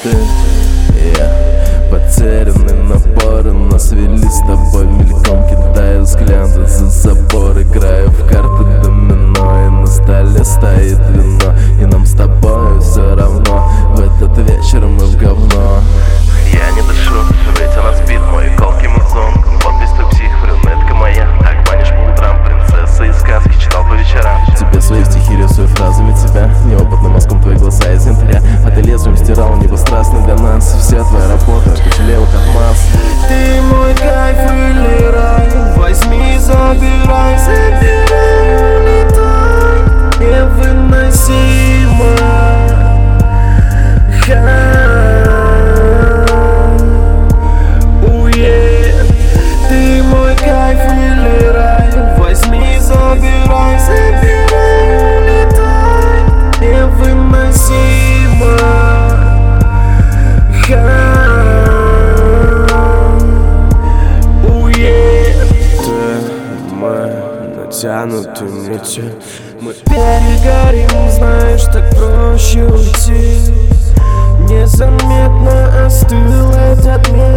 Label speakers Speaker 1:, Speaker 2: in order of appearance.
Speaker 1: ты и я потеряны напоры, нас вели с тобой мельком, кидая взгляды за забор, играя в карты домино, и на столе стоит вино, и нам с тобой все равно, в этот вечер мы в говно.
Speaker 2: Я не дышу, ведь она спит, мой колкий музон. Вот весь твой псих, брюнетка моя. Так манишь по утрам, принцесса из сказки, читал по вечерам.
Speaker 1: Тебе свои стихи рисую фразами тебя, неопытным мозгом твои глаза из янтаря, а ты лезвием стирал небо страстно для нас. Вся твоя работа, почелела как масса.
Speaker 3: Ты мой кайф или рай, возьми, забирай, улетай. Невыносимо. Ты мой кайф или рай, возьми, забирай, улетай. Невыносимо.
Speaker 1: Натянутую нитью
Speaker 3: мы перегорим, знаешь, так проще уйти. Незаметно остыл этот мир.